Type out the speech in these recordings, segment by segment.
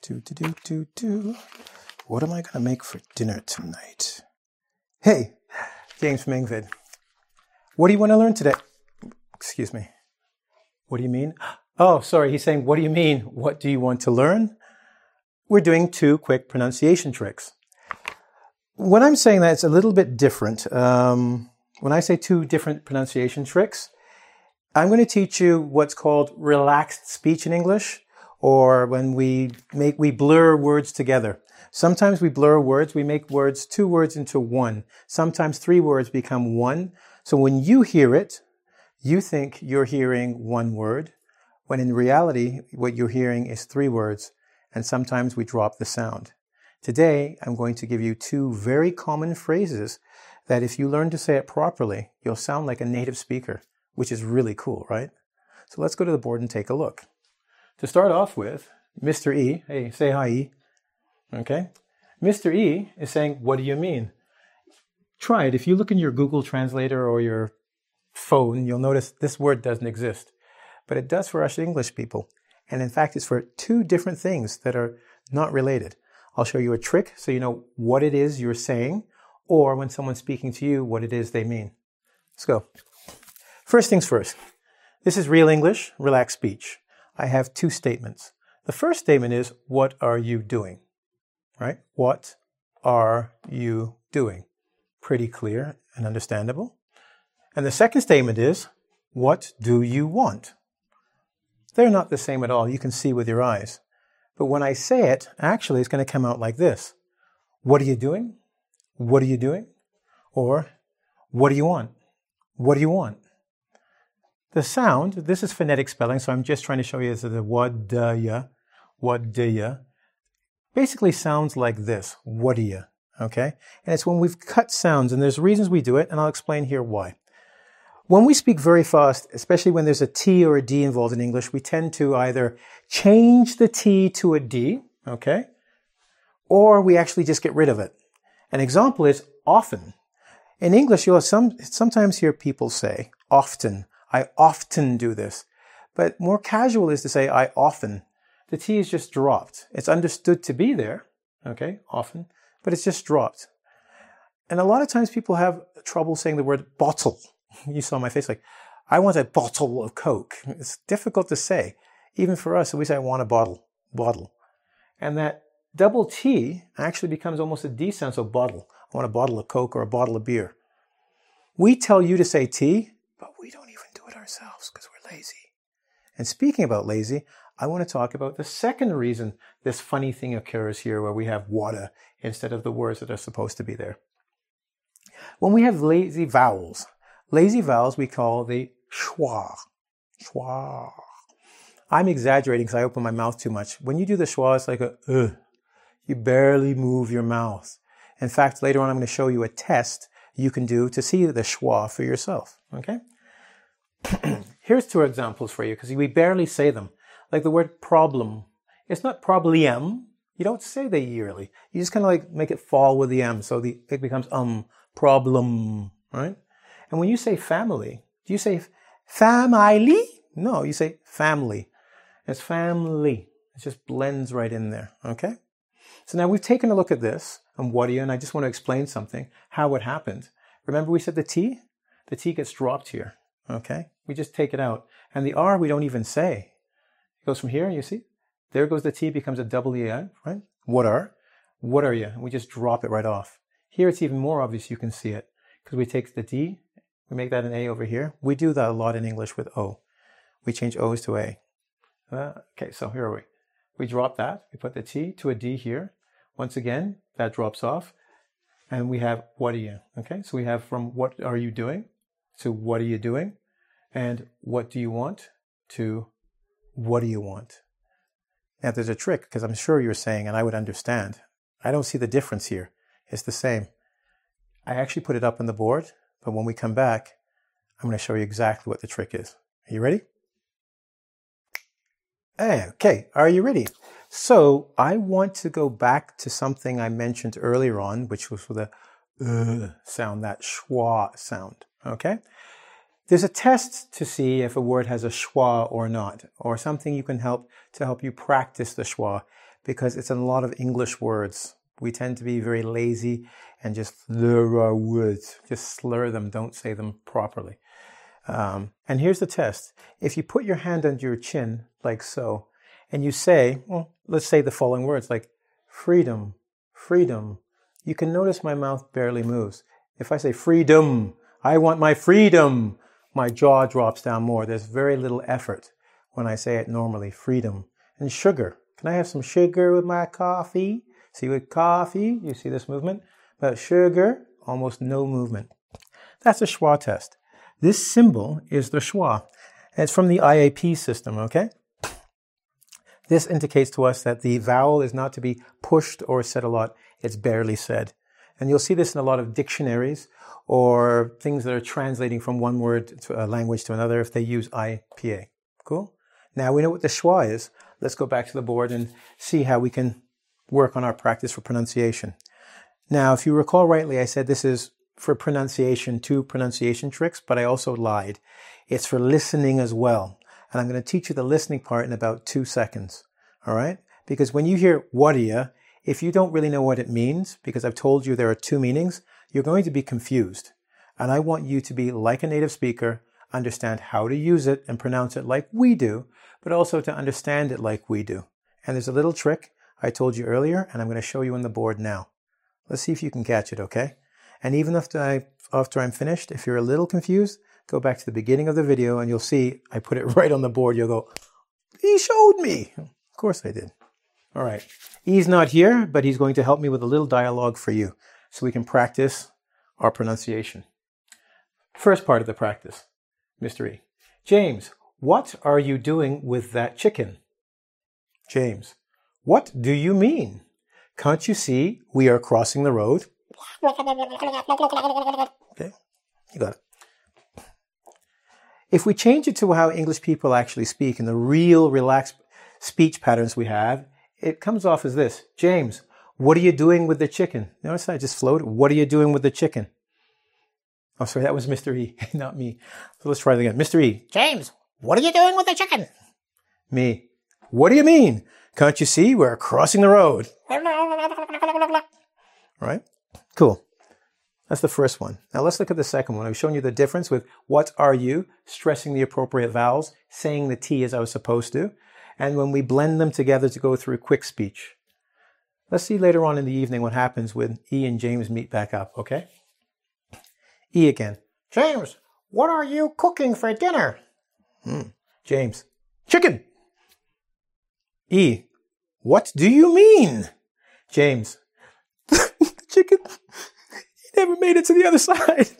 Do. What am I going to make for dinner tonight? Hey, James from Engvid. What do you want to learn today? Excuse me. What do you mean? Oh, sorry. He's saying, what do you mean? What do you want to learn? We're doing 2 quick pronunciation tricks. When I'm saying that, it's a little bit different. When I say 2 different pronunciation tricks, I'm going to teach you what's called relaxed speech in English, or when we blur words together. Sometimes we blur words, we make 2 words into one. Sometimes 3 words become one. So when you hear it, you think you're hearing 1 word, when in reality, what you're hearing is 3 words, and sometimes we drop the sound. Today, I'm going to give you 2 very common phrases that if you learn to say it properly, you'll sound like a native speaker, which is really cool, right? So let's go to the board and take a look. To start off with, Mr. E, hey, say hi, E. Okay? Mr. E is saying, what do you mean? Try it. If you look in your Google Translator or your phone, you'll notice this word doesn't exist. But it does for us English people. And in fact, it's for 2 different things that are not related. I'll show you a trick so you know what it is you're saying, or when someone's speaking to you, what it is they mean. Let's go. First things first. This is real English, relaxed speech. I have 2 statements. The first statement is, what are you doing? Right? What are you doing? Pretty clear and understandable. And the second statement is, what do you want? They're not the same at all. You can see with your eyes. But when I say it, actually it's going to come out like this. What are you doing? What are you doing? Or, what do you want? What do you want? The sound, this is phonetic spelling, so I'm just trying to show you the what do ya, basically sounds like this, what do ya, okay? And it's when we've cut sounds, and there's reasons we do it, and I'll explain here why. When we speak very fast, especially when there's a T or a D involved in English, we tend to either change the T to a D, okay? Or we actually just get rid of it. An example is often. In English, you'll sometimes hear people say often. I often do this. But more casual is to say I often. The T is just dropped. It's understood to be there, okay, often, but it's just dropped. And a lot of times people have trouble saying the word bottle. You saw my face like, I want a bottle of Coke. It's difficult to say. Even for us, we say, I want a bottle. And that double T actually becomes almost a D sound, so bottle. I want a bottle of Coke or a bottle of beer. We tell you to say T, but we don't even do it ourselves because we're lazy. And speaking about lazy, I want to talk about the second reason this funny thing occurs here where we have water instead of the words that are supposed to be there. When we have lazy vowels we call the schwa. Schwa. I'm exaggerating because I open my mouth too much. When you do the schwa, it's like you barely move your mouth. In fact, later on I'm going to show you a test you can do to see the schwa for yourself. Okay? Here's 2 examples for you because we barely say them. Like the word problem. It's not problem. You don't say the E early. You just kind of like make it fall with the M. So it becomes problem. Right? And when you say family, do you say family? No, you say family. It's family. It just blends right in there. Okay? So now we've taken a look at this. And what are you? And I just want to explain something, how it happened. Remember we said the T? The T gets dropped here. Okay? We just take it out. And the R we don't even say. It goes from here, you see? There goes the T, becomes a double E, right? What are you? And we just drop it right off. Here it's even more obvious you can see it. Because we take the D, we make that an A over here. We do that a lot in English with O. We change O's to A. Okay, so here are we. We drop that. We put the T to a D here. Once again, that drops off. And we have what are you? Okay, so we have from what are you doing to what are you doing? And what do you want to what do you want? Now there's a trick because I'm sure you're saying, and I would understand, I don't see the difference here. It's the same. I actually put it up on the board, but when we come back, I'm going to show you exactly what the trick is. Are you ready? Okay, are you ready? So I want to go back to something I mentioned earlier on, which was with a sound, that schwa sound, okay? There's a test to see if a word has a schwa or not, or something you can help you practice the schwa. because it's in a lot of English words. We tend to be very lazy and just slur our words. Just slur them, don't say them properly. And here's the test. If you put your hand under your chin, like so, and you say, well, let's say the following words, like freedom, freedom, you can notice my mouth barely moves. If I say freedom, I want my freedom, my jaw drops down more. There's very little effort when I say it normally, freedom. And sugar. Can I have some sugar with my coffee? See, with coffee, you see this movement? But sugar, almost no movement. That's the schwa test. This symbol is the schwa. It's from the IAP system, okay? This indicates to us that the vowel is not to be pushed or said a lot. It's barely said. And you'll see this in a lot of dictionaries or things that are translating from one word to a language to another if they use IPA. Cool? Now we know what the schwa is. Let's go back to the board and see how we can work on our practice for pronunciation. Now, if you recall rightly, I said this is for pronunciation, 2 pronunciation tricks, but I also lied. It's for listening as well. And I'm going to teach you the listening part in about 2 seconds. All right? Because when you hear what are ya, if you don't really know what it means, because I've told you there are 2 meanings, you're going to be confused. And I want you to be like a native speaker, understand how to use it and pronounce it like we do, but also to understand it like we do. And there's a little trick I told you earlier, and I'm going to show you on the board now. Let's see if you can catch it, okay? And even after I'm finished, if you're a little confused, go back to the beginning of the video and you'll see I put it right on the board. You'll go, he showed me. Of course I did. All right. E's not here, but he's going to help me with a little dialogue for you so we can practice our pronunciation. First part of the practice, Mr. E. James, what are you doing with that chicken? James, what do you mean? Can't you see we are crossing the road? Okay, you got it. If we change it to how English people actually speak and the real relaxed speech patterns we have, it comes off as this. James, what are you doing with the chicken? Notice I just floated. What are you doing with the chicken? Oh, sorry, that was Mr. E, not me. So let's try it again. Mr. E. James, what are you doing with the chicken? Me. What do you mean? Can't you see we're crossing the road? Right? Cool. That's the first one. Now let's look at the second one. I've shown you the difference with what are you, stressing the appropriate vowels, saying the T as I was supposed to, and when we blend them together to go through quick speech. Let's see later on in the evening what happens when E and James meet back up, okay? E again. James, what are you cooking for dinner? James, chicken. E, what do you mean? James, chicken. He never made it to the other side.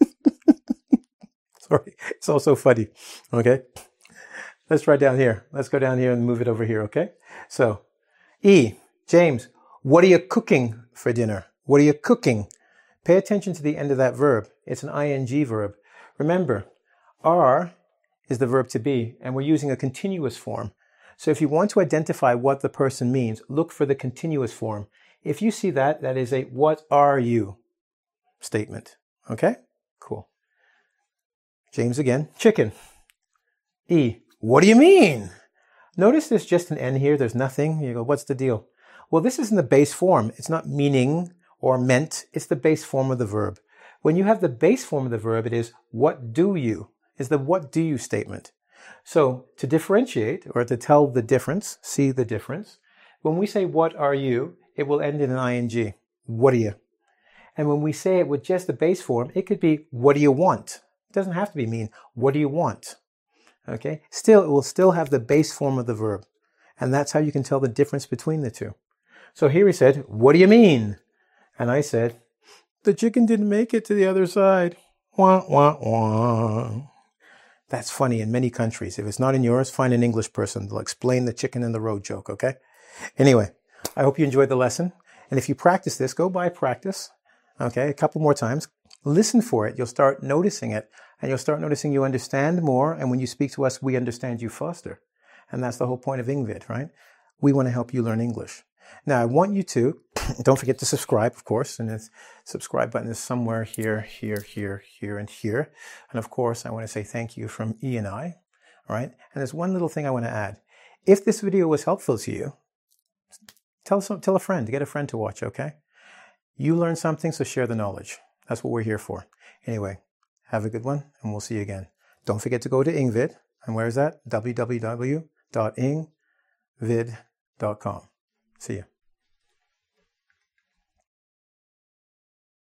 Sorry, it's all so funny. Okay, let's try down here. Let's go down here and move it over here, okay? So, E, James, what are you cooking for dinner? What are you cooking? Pay attention to the end of that verb. It's an ing verb. Remember, are is the verb to be, and we're using a continuous form. So if you want to identify what the person means, look for the continuous form. If you see that, that is a what are you statement. Okay? Cool. James again. Chicken. E. What do you mean? Notice there's just an N here. There's nothing. You go, what's the deal? Well, this isn't the base form. It's not meaning or meant. It's the base form of the verb. When you have the base form of the verb, it is what do you? Is the what do you statement. So to differentiate or to tell the difference, see the difference, when we say what are you, it will end in an ing. What are you? And when we say it with just the base form, it could be what do you want? It doesn't have to be mean. What do you want? Okay? Still, it will still have the base form of the verb. And that's how you can tell the difference between the two. So here he said, what do you mean? And I said, the chicken didn't make it to the other side. Wah, wah, wah. That's funny in many countries. If it's not in yours, find an English person. They'll explain the chicken in the road joke, okay? Anyway, I hope you enjoyed the lesson. And if you practice this, go by practice, okay, a couple more times. Listen for it. You'll start noticing it. And you'll start noticing you understand more. And when you speak to us, we understand you faster. And that's the whole point of Engvid, right? We want to help you learn English. Now, I want you to, don't forget to subscribe, of course, and the subscribe button is somewhere here, here, here, here, and here. And of course, I want to say thank you from E and I, all right? And there's one little thing I want to add. If this video was helpful to you, tell a friend, get a friend to watch, okay? You learn something, so share the knowledge. That's what we're here for. Anyway, have a good one, and we'll see you again. Don't forget to go to Ingvid. And where is that? www.ingvid.com. See you.